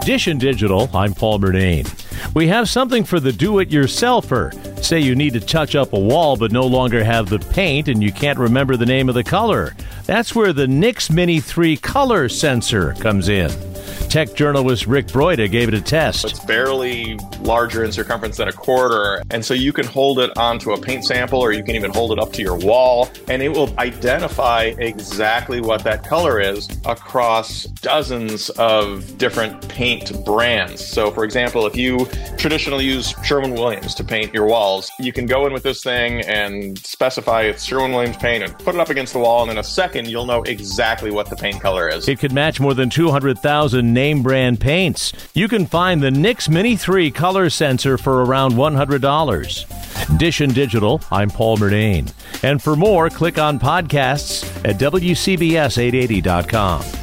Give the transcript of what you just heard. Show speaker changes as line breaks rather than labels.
Dish and Digital, I'm Paul Murnane. We have something for the do-it-yourselfer. Say you need to touch up a wall but no longer have the paint and you can't remember the name of the color. That's where the Nix Mini 3 color sensor comes in. Tech journalist Rick Broida gave it a test.
It's barely larger in circumference than a quarter, and so you can hold it onto a paint sample or you can even hold it up to your wall, and it will identify exactly what that color is across dozens of different paint brands. So, for example, if you traditionally use Sherwin-Williams to paint your walls, you can go in with this thing and specify it's Sherwin-Williams paint and put it up against the wall, and in a second, you'll know exactly what the paint color is.
It could match more than 200,000 name brand paints. You can find the Nix Mini 3 color sensor for around $100. Dish and Digital, I'm Paul Murnane. And for more, click on podcasts at WCBS880.com.